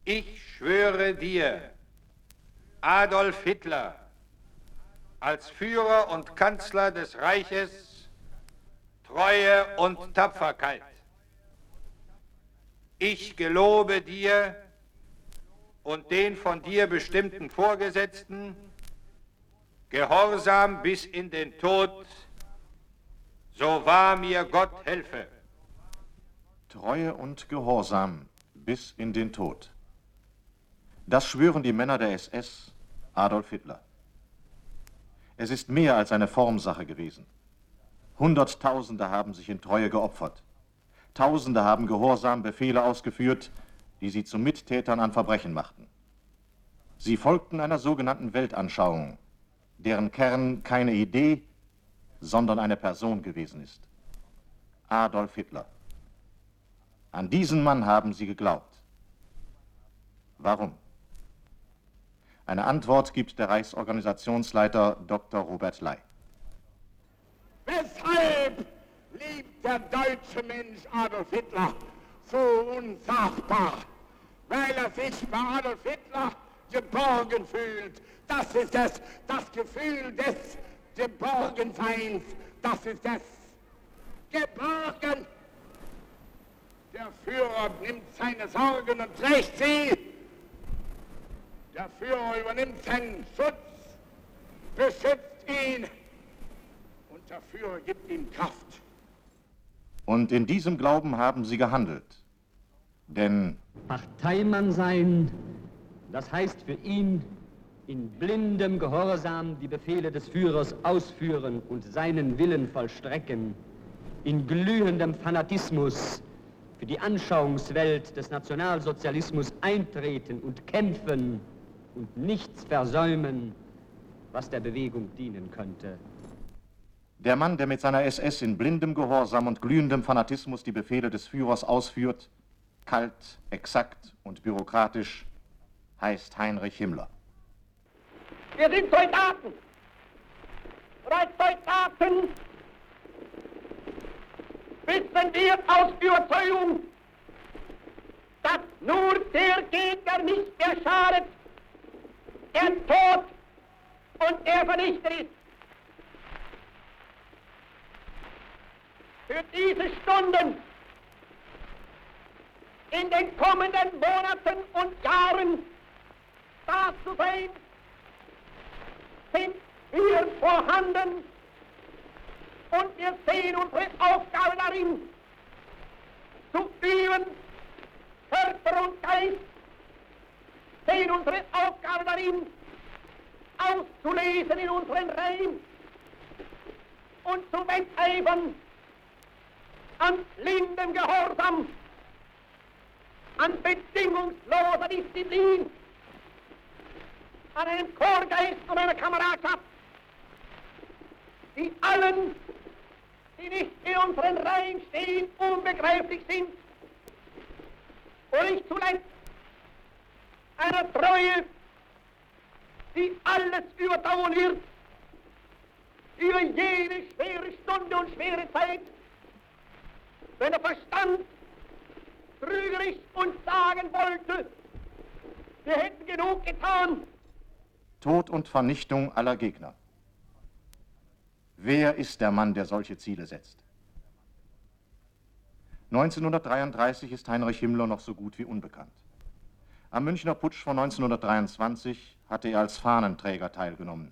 Ich schwöre dir, Adolf Hitler, als Führer und Kanzler des Reiches, Treue und Tapferkeit. Ich gelobe dir und den von dir bestimmten Vorgesetzten Gehorsam bis in den Tod, so wahr mir Gott helfe. Treue und Gehorsam bis in den Tod. Das schwören die Männer der SS Adolf Hitler. Es ist mehr als eine Formsache gewesen. Hunderttausende haben sich in Treue geopfert. Tausende haben gehorsam Befehle ausgeführt, die sie zu Mittätern an Verbrechen machten. Sie folgten einer sogenannten Weltanschauung, deren Kern keine Idee, sondern eine Person gewesen ist. Adolf Hitler. An diesen Mann haben sie geglaubt. Warum? Eine Antwort gibt der Reichsorganisationsleiter Dr. Robert Ley. Weshalb liebt der deutsche Mensch Adolf Hitler so unsagbar? Weil er sich bei Adolf Hitler geborgen fühlt. Das ist es, das Gefühl des Geborgenseins. Das ist es. Geborgen. Der Führer nimmt seine Sorgen und trägt sie. Der Führer übernimmt seinen Schutz, beschützt ihn und der Führer gibt ihm Kraft. Und in diesem Glauben haben sie gehandelt. Denn Parteimann sein, das heißt für ihn in blindem Gehorsam die Befehle des Führers ausführen und seinen Willen vollstrecken, in glühendem Fanatismus für die Anschauungswelt des Nationalsozialismus eintreten und kämpfen und nichts versäumen, was der Bewegung dienen könnte. der Mann, der mit seiner SS in blindem Gehorsam und glühendem Fanatismus die Befehle des Führers ausführt, kalt, exakt und bürokratisch, heißt Heinrich Himmler. Wir sind Soldaten. Und als Soldaten wissen wir aus Überzeugung, dass nur der Gegner nicht mehr schadet, der tot und der vernichtet ist. Für diese Stunden in den kommenden Monaten und Jahren da zu sein, sind wir vorhanden und wir sehen unsere Aufgabe darin, zu üben, Körper und Geist, sehen unsere Aufgabe darin, auszulesen in unseren Reihen und zu wetteifern an blindem Gehorsam, an bedingungsloser Disziplin, an einem Chorgeist und einer Kameradschaft, die allen, die nicht in unseren Reihen stehen, unbegreiflich sind, und nicht zuletzt einer Treue, die alles überdauern wird, über jede schwere Stunde und schwere Zeit, wenn der Verstand trügerisch uns sagen wollte, wir hätten genug getan. Tod und Vernichtung aller Gegner. Wer ist der Mann, der solche Ziele setzt? 1933 ist Heinrich Himmler noch so gut wie unbekannt. Am Münchner Putsch von 1923 hatte er als Fahnenträger teilgenommen.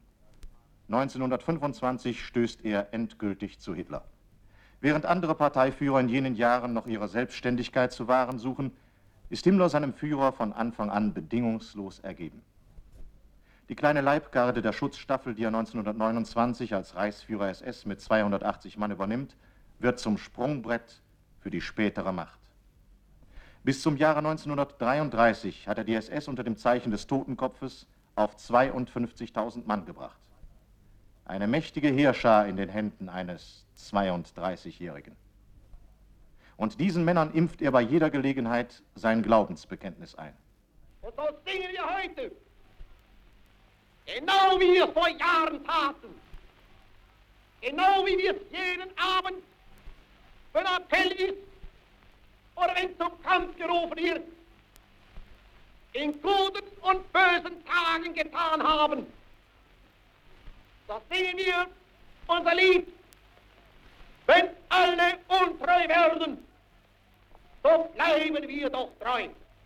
1925 stößt er endgültig zu Hitler. Während andere Parteiführer in jenen Jahren noch ihre Selbstständigkeit zu wahren suchen, ist Himmler seinem Führer von Anfang an bedingungslos ergeben. Die kleine Leibgarde der Schutzstaffel, die er 1929 als Reichsführer SS mit 280 Mann übernimmt, wird zum Sprungbrett für die spätere Macht. Bis zum Jahre 1933 hat er die SS unter dem Zeichen des Totenkopfes auf 52.000 Mann gebracht. Eine mächtige Heerschar in den Händen eines 32-Jährigen. Und diesen Männern impft er bei jeder Gelegenheit sein Glaubensbekenntnis ein. Und so singen wir heute, genau wie wir es vor Jahren taten, genau wie wir es jeden Abend, wenn Appell ist oder wenn zum Kampf gerufen wird. in guten und bösen Tagen getan haben. So singen wir unser Lied. Wenn alle untreu werden, so bleiben wir doch treu.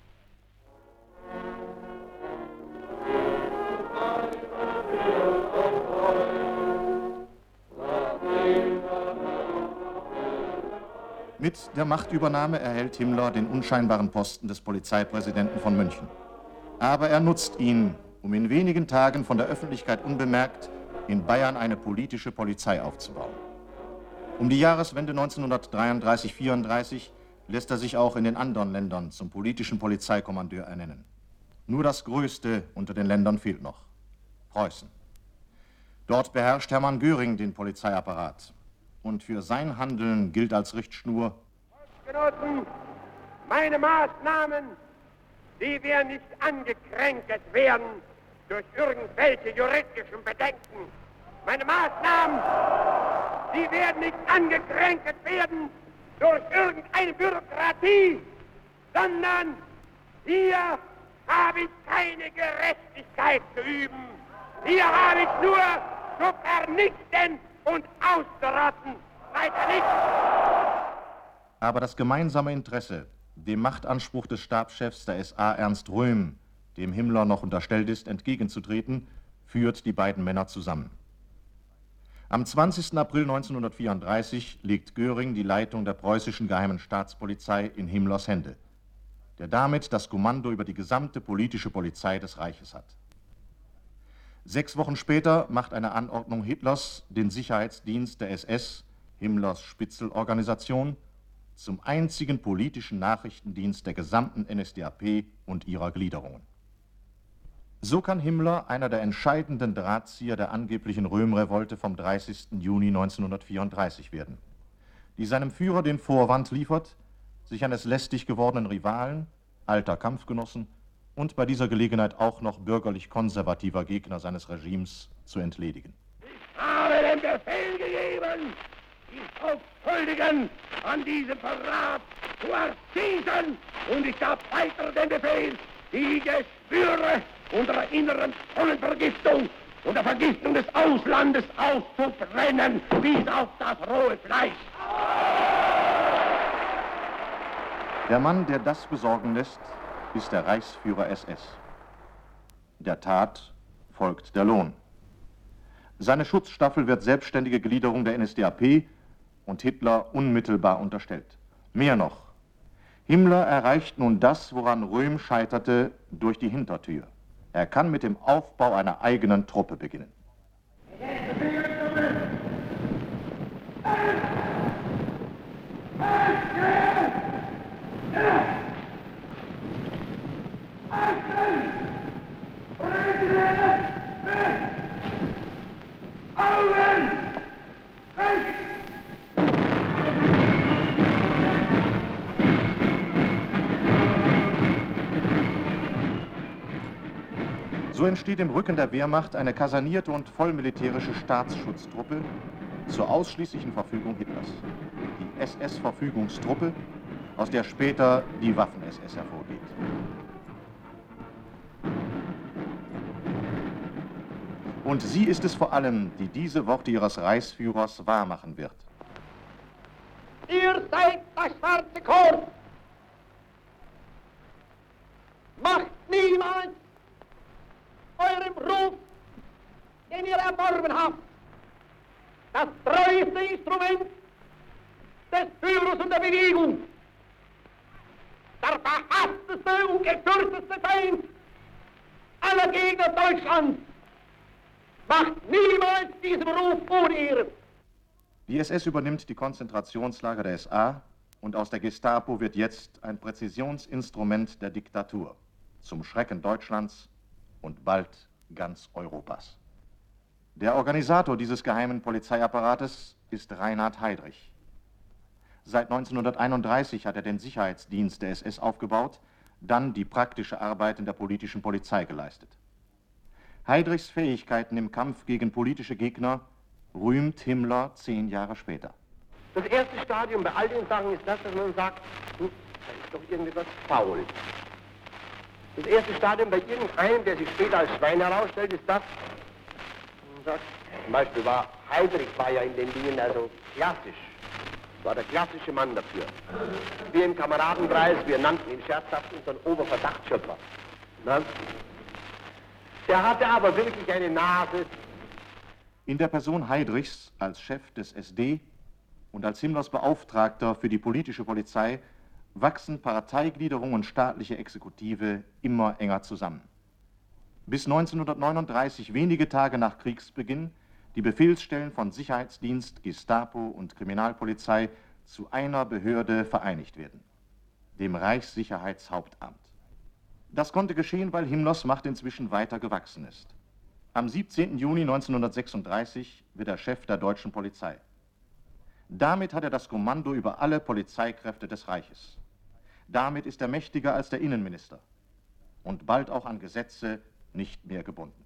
Mit der Machtübernahme erhält Himmler den unscheinbaren Posten des Polizeipräsidenten von München. Aber er nutzt ihn, um in wenigen Tagen von der Öffentlichkeit unbemerkt in Bayern eine politische Polizei aufzubauen. Um die Jahreswende 1933/34 lässt er sich auch in den anderen Ländern zum politischen Polizeikommandeur ernennen. Nur das Größte unter den Ländern fehlt noch: Preußen. Dort beherrscht Hermann Göring den Polizeiapparat. Und für sein Handeln gilt als Richtschnur: Volksgenossen, meine Maßnahmen, die werden nicht angekränkt werden durch irgendwelche juristischen Bedenken. Meine Maßnahmen, die werden nicht angekränkt werden durch irgendeine Bürokratie, sondern hier habe ich keine Gerechtigkeit zu üben. Hier habe ich nur zu vernichten und auszurotten. Weiter nichts. Aber das gemeinsame Interesse, dem Machtanspruch des Stabschefs der SA Ernst Röhm, dem Himmler noch unterstellt ist, entgegenzutreten, führt die beiden Männer zusammen. Am 20. April 1934 legt Göring die Leitung der preußischen Geheimen Staatspolizei in Himmlers Hände, der damit das Kommando über die gesamte politische Polizei des Reiches hat. 6 Wochen später macht eine Anordnung Hitlers den Sicherheitsdienst der SS, Himmlers Spitzelorganisation, zum einzigen politischen Nachrichtendienst der gesamten NSDAP und ihrer Gliederungen. So kann Himmler einer der entscheidenden Drahtzieher der angeblichen Röhm-Revolte vom 30. Juni 1934 werden, die seinem Führer den Vorwand liefert, sich eines lästig gewordenen Rivalen, alter Kampfgenossen und bei dieser Gelegenheit auch noch bürgerlich-konservativer Gegner seines Regimes zu entledigen. Ich habe den Befehl gegeben, die Hauptschuldigen an diesem Verrat zu erschießen, und ich gab weiter den Befehl, die Geschwüre unserer inneren Sonnenvergiftung und der Vergiftung des Auslandes auszubrennen, bis auf das rohe Fleisch. Der Mann, der das besorgen lässt, ist der Reichsführer SS. Der Tat folgt der Lohn. Seine Schutzstaffel wird selbstständige Gliederung der NSDAP und Hitler unmittelbar unterstellt. Mehr noch: Himmler erreicht nun das, woran Röhm scheiterte, durch die Hintertür. Er kann mit dem Aufbau einer eigenen Truppe beginnen. So entsteht im Rücken der Wehrmacht eine kasernierte und vollmilitärische Staatsschutztruppe zur ausschließlichen Verfügung Hitlers. Die SS-Verfügungstruppe, aus der später die Waffen-SS hervorgeht. Und sie ist es vor allem, die diese Worte ihres Reichsführers wahrmachen wird. Ihr seid das schwarze Korps. Macht niemals eurem Ruf, den ihr erworben habt, das treueste Instrument des Führers und der Bewegung, der verhassteste und gefürchteste Feind aller Gegner Deutschlands, macht niemals diesem Ruf ohne Ehre. Die SS übernimmt die Konzentrationslager der SA und aus der Gestapo wird jetzt ein Präzisionsinstrument der Diktatur, zum Schrecken Deutschlands und bald ganz Europas. Der Organisator dieses geheimen Polizeiapparates ist Reinhard Heydrich. Seit 1931 hat er den Sicherheitsdienst der SS aufgebaut, dann die praktische Arbeit in der politischen Polizei geleistet. Heydrichs Fähigkeiten im Kampf gegen politische Gegner rühmt Himmler 10 Jahre später. Das erste Stadium bei all den Sachen ist das, dass man sagt, da ist doch irgendetwas faul. Das erste Stadium bei irgendeinem, der sich später als Schwein herausstellt, ist das. Zum Beispiel Heydrich war ja in den Dingen also klassisch. War der klassische Mann dafür. Wir im Kameradenkreis, wir nannten ihn scherzhaft unseren Oberverdachtsschöpfer. Na? Der hatte aber wirklich eine Nase. In der Person Heydrichs als Chef des SD und als Himmlers Beauftragter für die politische Polizei wachsen Parteigliederung und staatliche Exekutive immer enger zusammen. Bis 1939, wenige Tage nach Kriegsbeginn, die Befehlsstellen von Sicherheitsdienst, Gestapo und Kriminalpolizei zu einer Behörde vereinigt werden, dem Reichssicherheitshauptamt. Das konnte geschehen, weil Himmlers Macht inzwischen weiter gewachsen ist. Am 17. Juni 1936 wird er Chef der deutschen Polizei. Damit hat er das Kommando über alle Polizeikräfte des Reiches. Damit ist er mächtiger als der Innenminister und bald auch an Gesetze nicht mehr gebunden.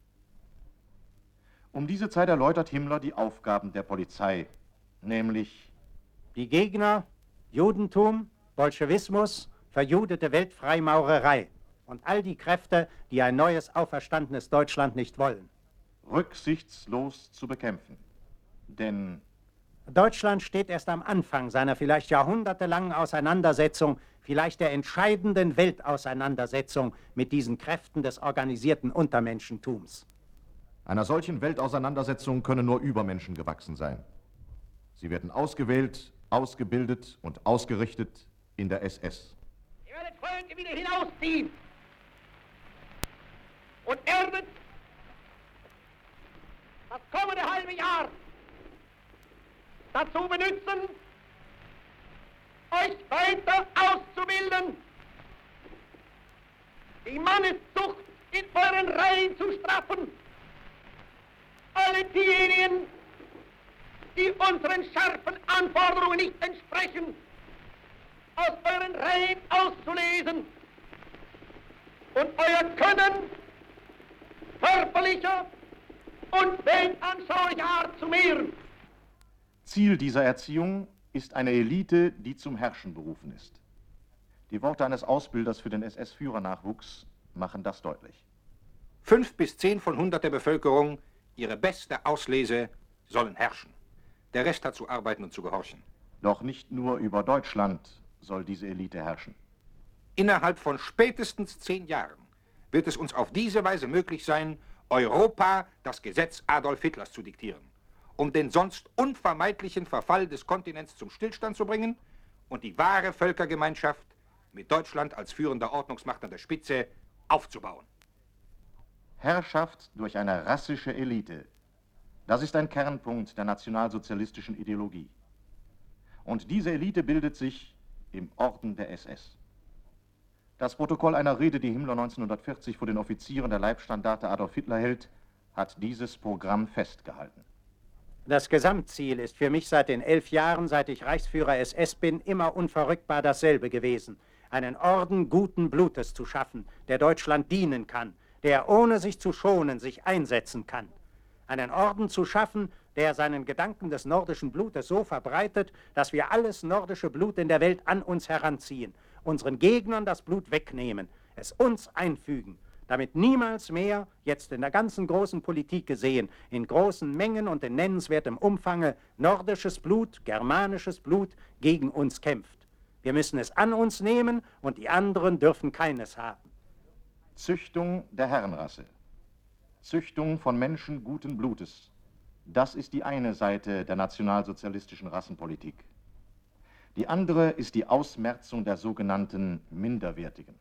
Um diese Zeit erläutert Himmler die Aufgaben der Polizei, nämlich die Gegner, Judentum, Bolschewismus, verjudete Weltfreimaurerei und all die Kräfte, die ein neues, auferstandenes Deutschland nicht wollen. Rücksichtslos zu bekämpfen, denn Deutschland steht erst am Anfang seiner vielleicht jahrhundertelangen Auseinandersetzung, vielleicht der entscheidenden Weltauseinandersetzung mit diesen Kräften des organisierten Untermenschentums. Einer solchen Weltauseinandersetzung können nur Übermenschen gewachsen sein. Sie werden ausgewählt, ausgebildet und ausgerichtet in der SS. Ihr werdet Freunde wieder hinausziehen und werdet das kommende halbe Jahr dazu benützen, euch weiter auszubilden, die Manneszucht in euren Reihen zu straffen, alle diejenigen, die unseren scharfen Anforderungen nicht entsprechen, aus euren Reihen auszulesen und euer Können körperlicher und weltanschaulicher Art zu mehren. Ziel dieser Erziehung ist eine Elite, die zum Herrschen berufen ist. Die Worte eines Ausbilders für den SS-Führernachwuchs machen das deutlich. 5 bis 10 von 100 der Bevölkerung, ihre beste Auslese, sollen herrschen. Der Rest hat zu arbeiten und zu gehorchen. Doch nicht nur über Deutschland soll diese Elite herrschen. Innerhalb von spätestens 10 Jahren wird es uns auf diese Weise möglich sein, Europa das Gesetz Adolf Hitlers zu diktieren, um den sonst unvermeidlichen Verfall des Kontinents zum Stillstand zu bringen und die wahre Völkergemeinschaft mit Deutschland als führender Ordnungsmacht an der Spitze aufzubauen. Herrschaft durch eine rassische Elite, das ist ein Kernpunkt der nationalsozialistischen Ideologie. Und diese Elite bildet sich im Orden der SS. Das Protokoll einer Rede, die Himmler 1940 vor den Offizieren der Leibstandarte Adolf Hitler hält, hat dieses Programm festgehalten. Das Gesamtziel ist für mich seit den 11 Jahren, seit ich Reichsführer SS bin, immer unverrückbar dasselbe gewesen. Einen Orden guten Blutes zu schaffen, der Deutschland dienen kann, der ohne sich zu schonen sich einsetzen kann. Einen Orden zu schaffen, der seinen Gedanken des nordischen Blutes so verbreitet, dass wir alles nordische Blut in der Welt an uns heranziehen, unseren Gegnern das Blut wegnehmen, es uns einfügen, damit niemals mehr, jetzt in der ganzen großen Politik gesehen, in großen Mengen und in nennenswertem Umfange, nordisches Blut, germanisches Blut gegen uns kämpft. Wir müssen es an uns nehmen und die anderen dürfen keines haben. Züchtung der Herrenrasse. Züchtung von Menschen guten Blutes. Das ist die eine Seite der nationalsozialistischen Rassenpolitik. Die andere ist die Ausmerzung der sogenannten Minderwertigen.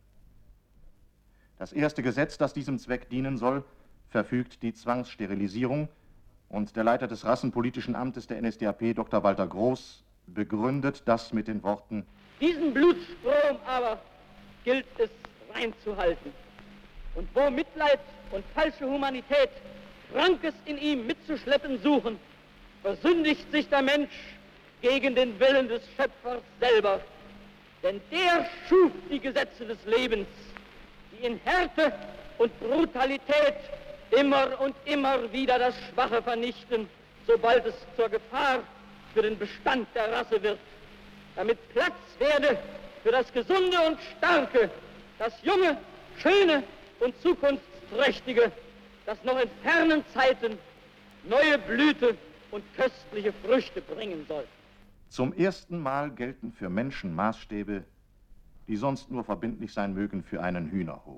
Das erste Gesetz, das diesem Zweck dienen soll, verfügt die Zwangssterilisierung und der Leiter des Rassenpolitischen Amtes der NSDAP, Dr. Walter Groß, begründet das mit den Worten: Diesen Blutstrom aber gilt es reinzuhalten. Und wo Mitleid und falsche Humanität Krankes in ihm mitzuschleppen suchen, versündigt sich der Mensch gegen den Willen des Schöpfers selber. Denn der schuf die Gesetze des Lebens, die in Härte und Brutalität immer und immer wieder das Schwache vernichten, sobald es zur Gefahr für den Bestand der Rasse wird, damit Platz werde für das Gesunde und Starke, das Junge schöne und zukunftsträchtige, das noch in fernen Zeiten neue Blüte und köstliche Früchte bringen soll. Zum ersten Mal gelten für Menschen Maßstäbe, die sonst nur verbindlich sein mögen für einen Hühnerhof.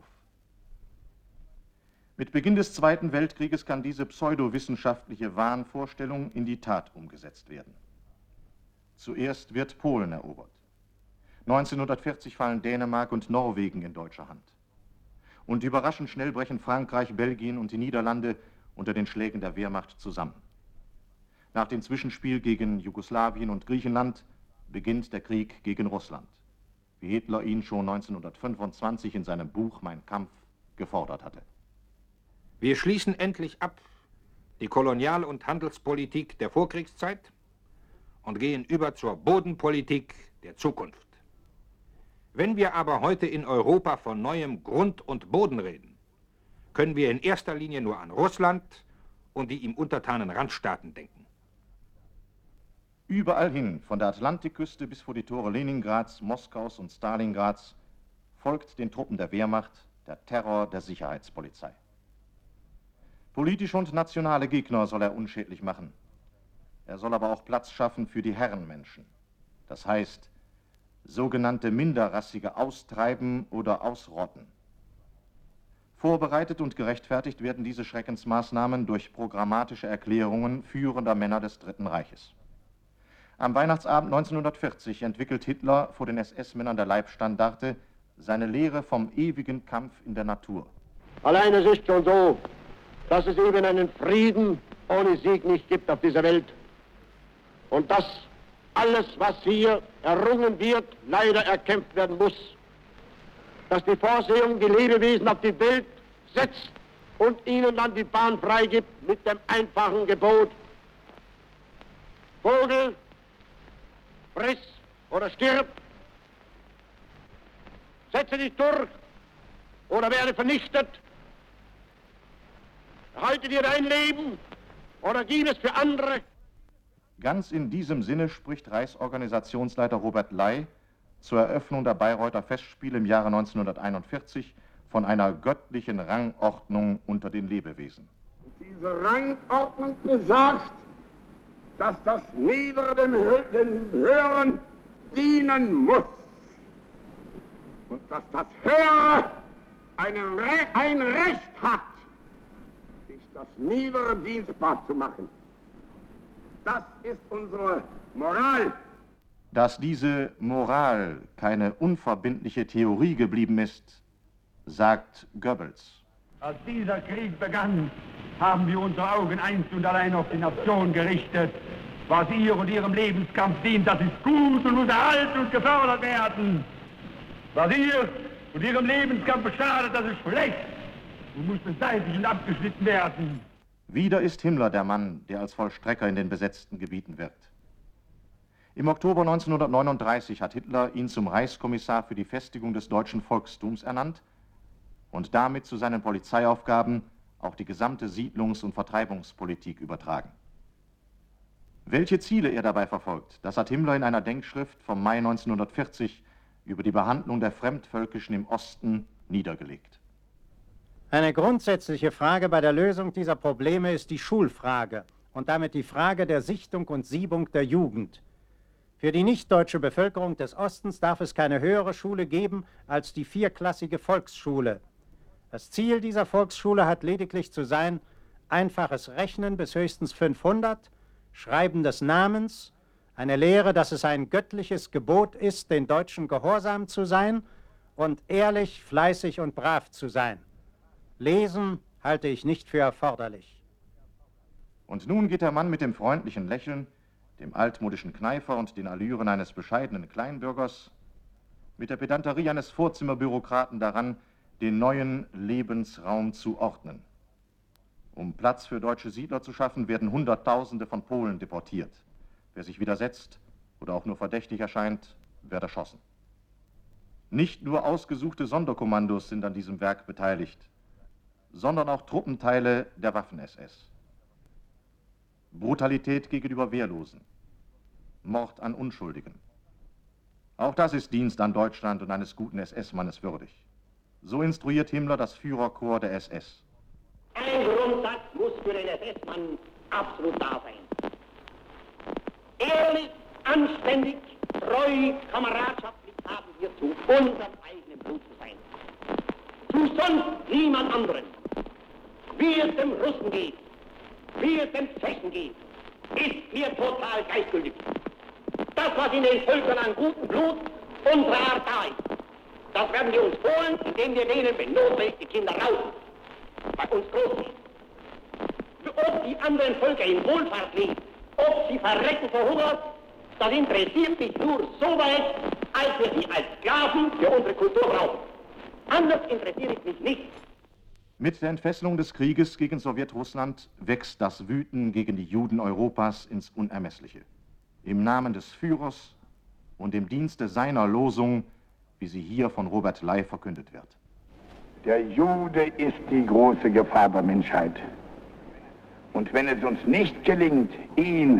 Mit Beginn des Zweiten Weltkrieges kann diese pseudowissenschaftliche Wahnvorstellung in die Tat umgesetzt werden. Zuerst wird Polen erobert. 1940 fallen Dänemark und Norwegen in deutscher Hand. Und überraschend schnell brechen Frankreich, Belgien und die Niederlande unter den Schlägen der Wehrmacht zusammen. Nach dem Zwischenspiel gegen Jugoslawien und Griechenland beginnt der Krieg gegen Russland, wie Hitler ihn schon 1925 in seinem Buch Mein Kampf gefordert hatte. Wir schließen endlich ab die Kolonial- und Handelspolitik der Vorkriegszeit und gehen über zur Bodenpolitik der Zukunft. Wenn wir aber heute in Europa von neuem Grund und Boden reden, können wir in erster Linie nur an Russland und die ihm untertanen Randstaaten denken. Überall hin, von der Atlantikküste bis vor die Tore Leningrads, Moskaus und Stalingrads, folgt den Truppen der Wehrmacht der Terror der Sicherheitspolizei. Politische und nationale Gegner soll er unschädlich machen. Er soll aber auch Platz schaffen für die Herrenmenschen. Das heißt, sogenannte Minderrassige austreiben oder ausrotten. Vorbereitet und gerechtfertigt werden diese Schreckensmaßnahmen durch programmatische Erklärungen führender Männer des Dritten Reiches. Am Weihnachtsabend 1940 entwickelt Hitler vor den SS-Männern der Leibstandarte seine Lehre vom ewigen Kampf in der Natur. Allein es ist schon so, dass es eben einen Frieden ohne Sieg nicht gibt auf dieser Welt. Und dass alles, was hier errungen wird, leider erkämpft werden muss. Dass die Vorsehung die Lebewesen auf die Welt setzt und ihnen dann die Bahn freigibt mit dem einfachen Gebot: Vogel, friss oder stirb, setze dich durch oder werde vernichtet, halte dir dein Leben oder gib es für andere. Ganz in diesem Sinne spricht Reichsorganisationsleiter Robert Ley zur Eröffnung der Bayreuther Festspiele im Jahre 1941 von einer göttlichen Rangordnung unter den Lebewesen. Diese Rangordnung besagt, dass das Niedere dem Höheren dienen muss und dass das Höhere ein Recht hat, sich das Niedere dienstbar zu machen. Das ist unsere Moral. Dass diese Moral keine unverbindliche Theorie geblieben ist, sagt Goebbels. Als dieser Krieg begann, haben wir unsere Augen einzig und allein auf die Nation gerichtet. Was ihr und ihrem Lebenskampf dient, das ist gut und muss erhalten und gefördert werden. Was ihr und ihrem Lebenskampf schadet, das ist schlecht und muss beseitigt und abgeschnitten werden. Wieder ist Himmler der Mann, der als Vollstrecker in den besetzten Gebieten wirkt. Im Oktober 1939 hat Hitler ihn zum Reichskommissar für die Festigung des deutschen Volkstums ernannt und damit zu seinen Polizeiaufgaben auch die gesamte Siedlungs- und Vertreibungspolitik übertragen. Welche Ziele er dabei verfolgt, das hat Himmler in einer Denkschrift vom Mai 1940 über die Behandlung der Fremdvölkischen im Osten niedergelegt. Eine grundsätzliche Frage bei der Lösung dieser Probleme ist die Schulfrage und damit die Frage der Sichtung und Siebung der Jugend. Für die nichtdeutsche Bevölkerung des Ostens darf es keine höhere Schule geben als die vierklassige Volksschule. Das Ziel dieser Volksschule hat lediglich zu sein, einfaches Rechnen bis höchstens 500, Schreiben des Namens, eine Lehre, dass es ein göttliches Gebot ist, den Deutschen gehorsam zu sein und ehrlich, fleißig und brav zu sein. Lesen halte ich nicht für erforderlich. Und nun geht der Mann mit dem freundlichen Lächeln, dem altmodischen Kneifer und den Allüren eines bescheidenen Kleinbürgers, mit der Pedanterie eines Vorzimmerbürokraten daran, den neuen Lebensraum zu ordnen. Um Platz für deutsche Siedler zu schaffen, werden Hunderttausende von Polen deportiert. Wer sich widersetzt oder auch nur verdächtig erscheint, wird erschossen. Nicht nur ausgesuchte Sonderkommandos sind an diesem Werk beteiligt, sondern auch Truppenteile der Waffen-SS. Brutalität gegenüber Wehrlosen, Mord an Unschuldigen. Auch das ist Dienst an Deutschland und eines guten SS-Mannes würdig. So instruiert Himmler das Führerkorps der SS. Ein Grundsatz muss für den SS-Mann absolut da sein. Ehrlich, anständig, treu, kameradschaftlich haben wir zu unserem eigenen Blut zu sein. Zu sonst niemand anderen. Wie es dem Russen geht, wie es dem Tschechen geht, ist hier total gleichgültig. Das, was in den Völkern an gutem Blut unserer Art da ist, das werden wir uns holen, indem wir denen, wenn notwendig, die Kinder rauben. Bei uns großziehen. Ob die anderen Völker in Wohlfahrt leben, ob sie verrecken vor Hunger, das interessiert mich nur so weit, als wir sie als Sklaven für unsere Kultur brauchen. Anders interessiert es mich nicht. Mit der Entfesselung des Krieges gegen Sowjetrussland wächst das Wüten gegen die Juden Europas ins Unermessliche. Im Namen des Führers und im Dienste seiner Losung, wie sie hier von Robert Ley verkündet wird. Der Jude ist die große Gefahr der Menschheit. Und wenn es uns nicht gelingt, ihn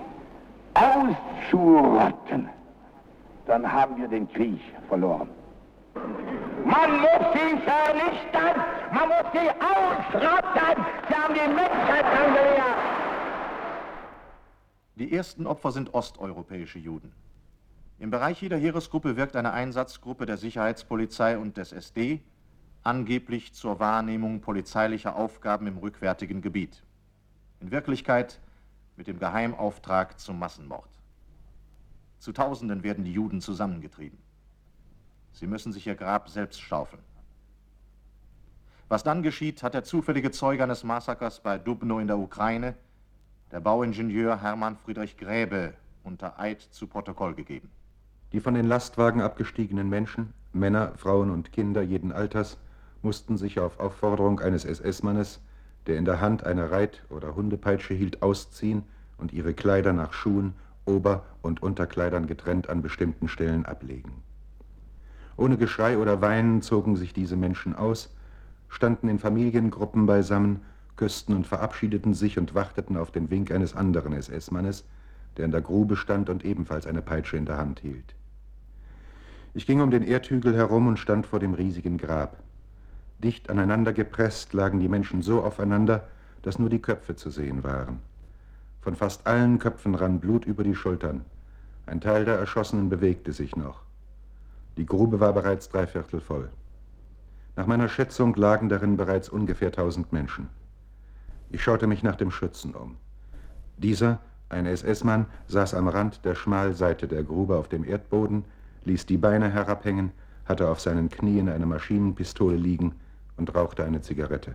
auszurotten, dann haben wir den Krieg verloren. Man muss sie vernichten, man muss sie ausrotten. Sie haben die Menschheit angelehrt. Die ersten Opfer sind osteuropäische Juden. Im Bereich jeder Heeresgruppe wirkt eine Einsatzgruppe der Sicherheitspolizei und des SD, angeblich zur Wahrnehmung polizeilicher Aufgaben im rückwärtigen Gebiet. In Wirklichkeit mit dem Geheimauftrag zum Massenmord. Zu Tausenden werden die Juden zusammengetrieben. Sie müssen sich ihr Grab selbst schaufeln. Was dann geschieht, hat der zufällige Zeuge eines Massakers bei Dubno in der Ukraine, der Bauingenieur Hermann Friedrich Gräbe, unter Eid zu Protokoll gegeben. Die von den Lastwagen abgestiegenen Menschen, Männer, Frauen und Kinder jeden Alters, mussten sich auf Aufforderung eines SS-Mannes, der in der Hand eine Reit- oder Hundepeitsche hielt, ausziehen und ihre Kleider nach Schuhen, Ober- und Unterkleidern getrennt an bestimmten Stellen ablegen. Ohne Geschrei oder Weinen zogen sich diese Menschen aus, standen in Familiengruppen beisammen, küssten und verabschiedeten sich und warteten auf den Wink eines anderen SS-Mannes, der in der Grube stand und ebenfalls eine Peitsche in der Hand hielt. Ich ging um den Erdhügel herum und stand vor dem riesigen Grab. Dicht aneinander gepresst lagen die Menschen so aufeinander, dass nur die Köpfe zu sehen waren. Von fast allen Köpfen rann Blut über die Schultern. Ein Teil der Erschossenen bewegte sich noch. Die Grube war bereits 3/4 voll. Nach meiner Schätzung lagen darin bereits ungefähr 1000 Menschen. Ich schaute mich nach dem Schützen um. Dieser, ein SS-Mann, saß am Rand der Schmalseite der Grube auf dem Erdboden, ließ die Beine herabhängen, hatte auf seinen Knien eine Maschinenpistole liegen und rauchte eine Zigarette.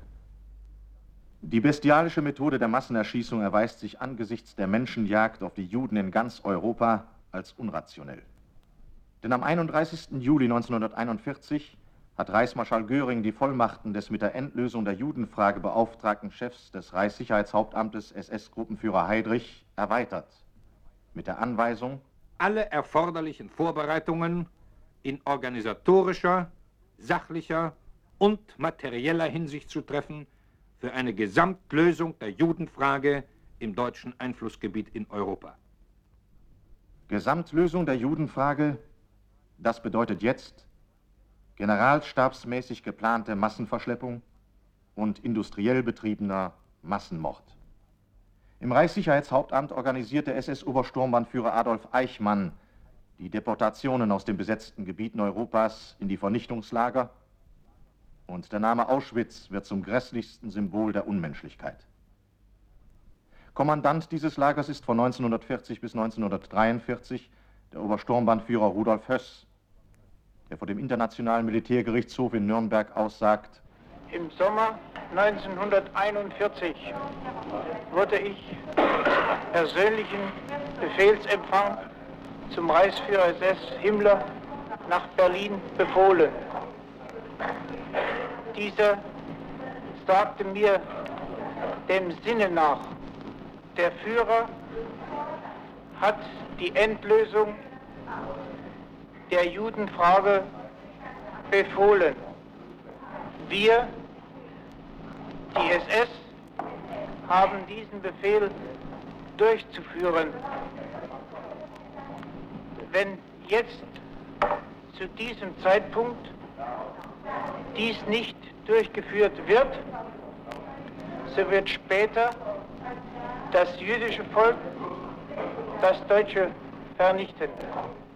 Die bestialische Methode der Massenerschießung erweist sich angesichts der Menschenjagd auf die Juden in ganz Europa als unrationell. Denn am 31. Juli 1941 hat Reichsmarschall Göring die Vollmachten des mit der Endlösung der Judenfrage beauftragten Chefs des Reichssicherheitshauptamtes SS-Gruppenführer Heydrich erweitert. Mit der Anweisung, alle erforderlichen Vorbereitungen in organisatorischer, sachlicher und materieller Hinsicht zu treffen für eine Gesamtlösung der Judenfrage im deutschen Einflussgebiet in Europa. Gesamtlösung der Judenfrage, das bedeutet jetzt generalstabsmäßig geplante Massenverschleppung und industriell betriebener Massenmord. Im Reichssicherheitshauptamt organisierte SS-Obersturmbannführer Adolf Eichmann die Deportationen aus den besetzten Gebieten Europas in die Vernichtungslager, und der Name Auschwitz wird zum grässlichsten Symbol der Unmenschlichkeit. Kommandant dieses Lagers ist von 1940 bis 1943 der Obersturmbannführer Rudolf Höss, der vor dem Internationalen Militärgerichtshof in Nürnberg aussagt: Im Sommer 1941 wurde ich persönlichen Befehlsempfang zum Reichsführer SS Himmler nach Berlin befohlen. Dieser sagte mir dem Sinne nach, der Führer hat die Endlösung der Judenfrage befohlen. Wir, die SS, haben diesen Befehl durchzuführen. Wenn jetzt zu diesem Zeitpunkt dies nicht durchgeführt wird, so wird später das jüdische Volk das Deutsche vernichten.